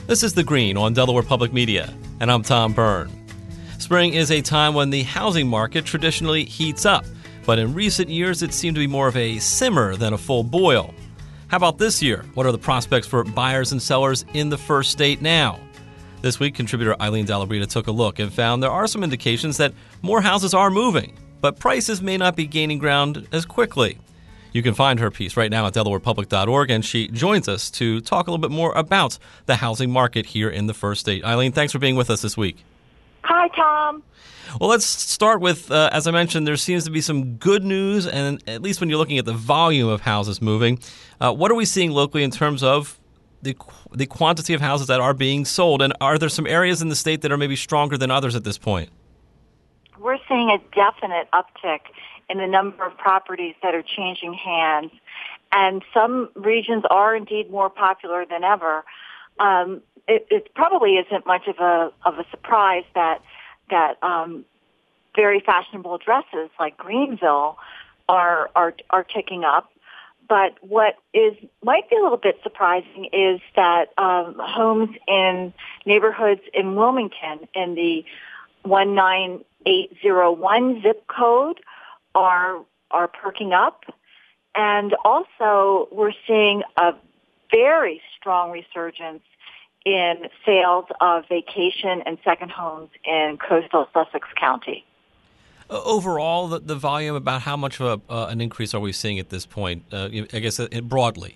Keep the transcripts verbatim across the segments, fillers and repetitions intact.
This is The Green on Delaware Public Media, and I'm Tom Byrne. Spring is a time when the housing market traditionally heats up, but in recent years it seemed to be more of a simmer than a full boil. How about this year? What are the prospects for buyers and sellers in the First State now? This week, contributor Eileen Dalabrita took a look and found there are some indications that more houses are moving, but prices may not be gaining ground as quickly. You can find her piece right now at delaware public dot org, and she joins us to talk a little bit more about the housing market here in the First State. Eileen, thanks for being with us this week. Hi, Tom. Well, let's start with, uh, as I mentioned, there seems to be some good news, and at least when you're looking at the volume of houses moving, uh, what are we seeing locally in terms of the the quantity of houses that are being sold, and are there some areas in the state that are maybe stronger than others at this point? We're seeing a definite uptick in the number of properties that are changing hands, and some regions are indeed more popular than ever. Um, it, it probably isn't much of a of a surprise that that um, very fashionable addresses like Greenville are are are ticking up. But what is might be a little bit surprising is that um, homes in neighborhoods in Wilmington in the one nine eight zero one zip code are are perking up, and also we're seeing a very strong resurgence in sales of vacation and second homes in coastal Sussex County. Overall, the, the volume, about how much of a, uh, an increase are we seeing at this point, uh, I guess uh, broadly?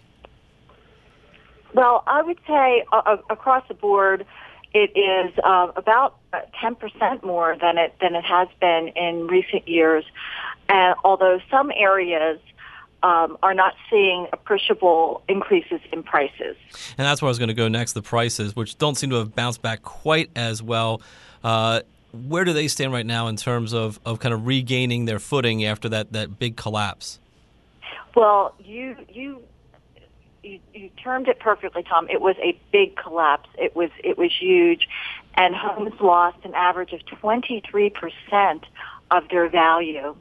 Well, I would say uh, across the board, it is uh, about ten percent more than it than it has been in recent years. And although some areas um, are not seeing appreciable increases in prices. And that's where I was going to go next, the prices, which don't seem to have bounced back quite as well. Uh, where do they stand right now in terms of, of kind of regaining their footing after that, that big collapse? Well, you you You, you termed it perfectly, Tom. It was a big collapse. It was it was huge, and homes lost an average of twenty-three percent of their value.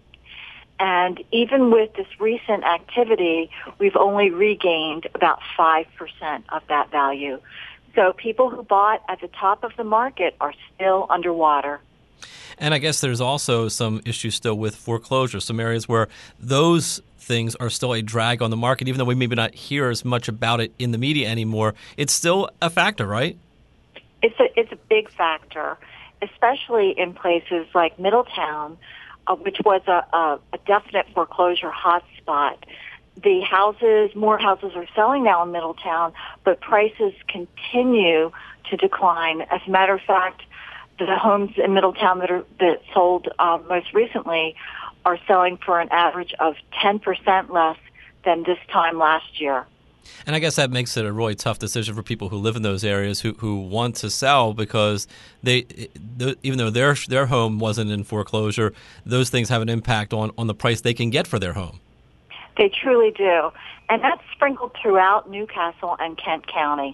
And even with this recent activity, we've only regained about five percent of that value. So people who bought at the top of the market are still underwater. And I guess there's also some issues still with foreclosure, some areas where those things are still a drag on the market, even though we maybe not hear as much about it in the media anymore. It's still a factor, right? It's a it's a big factor, especially in places like Middletown, uh, which was a, a, a definite foreclosure hotspot. The houses, more houses are selling now in Middletown, but prices continue to decline. As a matter of fact, the homes in Middletown that are that sold uh, most recently are selling for an average of ten percent less than this time last year. And I guess that makes it a really tough decision for people who live in those areas who, who want to sell, because they, even though their their home wasn't in foreclosure, those things have an impact on, on the price they can get for their home. They truly do. And that's sprinkled throughout Newcastle and Kent County.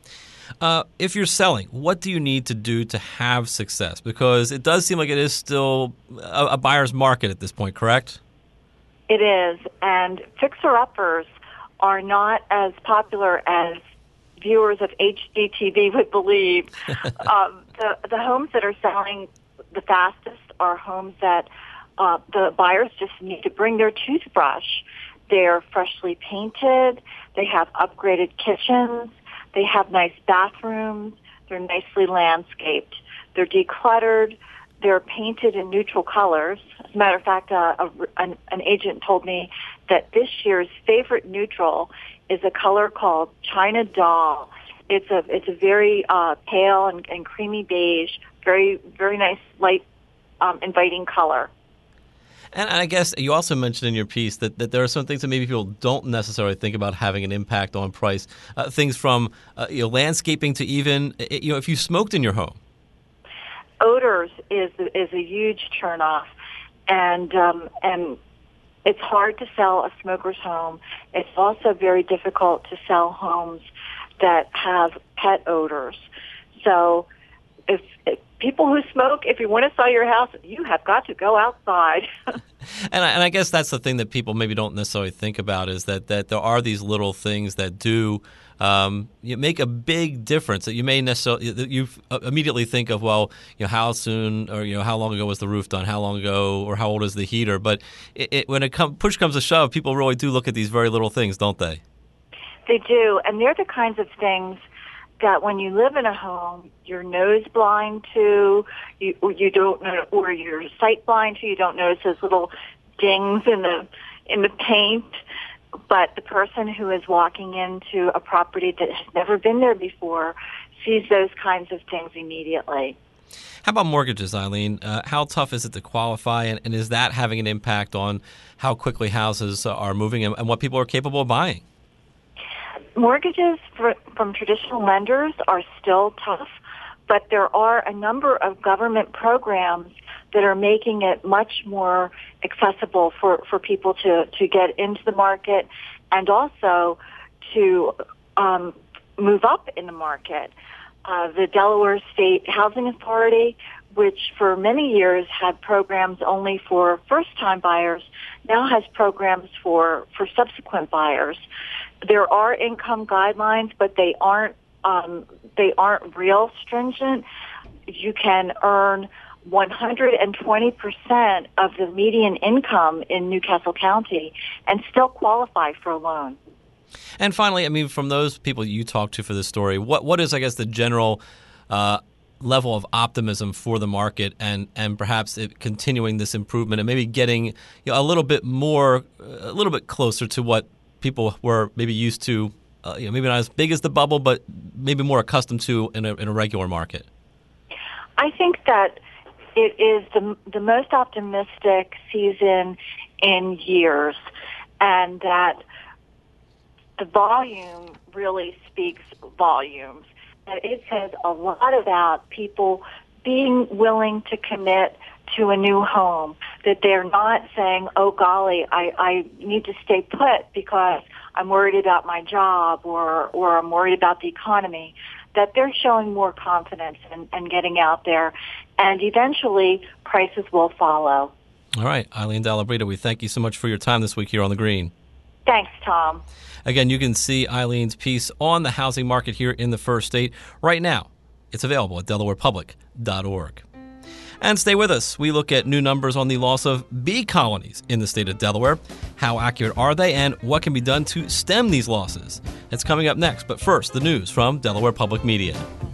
Uh, if you're selling, what do you need to do to have success? Because it does seem like it is still a, a buyer's market at this point, correct? It is, and fixer-uppers are not as popular as viewers of H G T V would believe. um, the, the homes that are selling the fastest are homes that uh, the buyers just need to bring their toothbrush. They're freshly painted. They have upgraded kitchens. They have nice bathrooms. They're nicely landscaped. They're decluttered. They're painted in neutral colors. As a matter of fact, uh, a, an, an agent told me that this year's favorite neutral is a color called China Doll. It's a it's a very uh, pale and, and creamy beige, very very nice, light, um, inviting color. And I guess you also mentioned in your piece that, that there are some things that maybe people don't necessarily think about having an impact on price. Uh, things from uh, you know, landscaping to even you know if you smoked in your home. Odors is is a huge turnoff, and um, and it's hard to sell a smoker's home. It's also very difficult to sell homes that have pet odors. So if, if people who smoke, if you want to sell your house, you have got to go outside. And I, and I guess that's the thing that people maybe don't necessarily think about is that, that there are these little things that do um, you make a big difference that you may necessarily you immediately think of, well, you know, how soon or you know how long ago was the roof done, how long ago or how old is the heater? But it, it, when it come, push comes to shove, people really do look at these very little things, don't they? They do, and they're the kinds of things that when you live in a home, you're nose blind to, you, you don't know, or you're sight blind to, you don't notice those little dings in the in the paint. But the person who is walking into a property that has never been there before sees those kinds of things immediately. How about mortgages, Eileen? Uh, how tough is it to qualify, and, and is that having an impact on how quickly houses are moving and, and what people are capable of buying? Mortgages for, from traditional lenders are still tough, but there are a number of government programs that are making it much more accessible for, for people to, to get into the market and also to um, move up in the market. Uh, the Delaware State Housing Authority, which for many years had programs only for first-time buyers, now has programs for, for subsequent buyers. There are income guidelines, but they aren't um, they aren't real stringent. You can earn one hundred twenty percent of the median income in Newcastle County and still qualify for a loan. And finally, I mean, from those people you talked to for this story, what what is, I guess, the general uh, level of optimism for the market and, and perhaps it continuing this improvement and maybe getting you know, a little bit more, a little bit closer to what people were maybe used to, uh, you know, maybe not as big as the bubble, but maybe more accustomed to in a, in a regular market? I think that it is the, the most optimistic season in years, and that the volume really speaks volumes. And it says a lot about people being willing to commit to a new home, that they're not saying, oh, golly, I, I need to stay put because I'm worried about my job or, or I'm worried about the economy, that they're showing more confidence and, and getting out there, and eventually prices will follow. All right. Eileen Dalabrita, we thank you so much for your time this week here on The Green. Thanks, Tom. Again, you can see Eileen's piece on the housing market here in the First State right now. It's available at delaware public dot org. And stay with us. We look at new numbers on the loss of bee colonies in the state of Delaware. How accurate are they, and what can be done to stem these losses? It's coming up next, but first, the news from Delaware Public Media.